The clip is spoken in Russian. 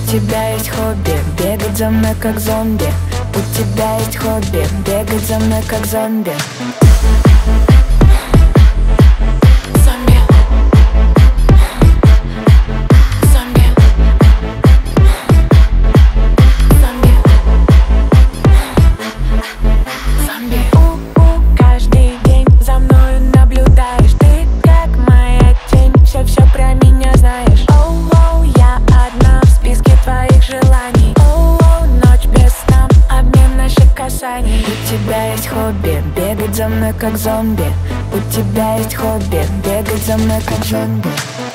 тебя есть хобби бегать за мной как зомби. У тебя есть хобби бегать за мной как зомби. У тебя есть хобби бегать за мной как зомби. У тебя есть хобби бегать за мной как зомби.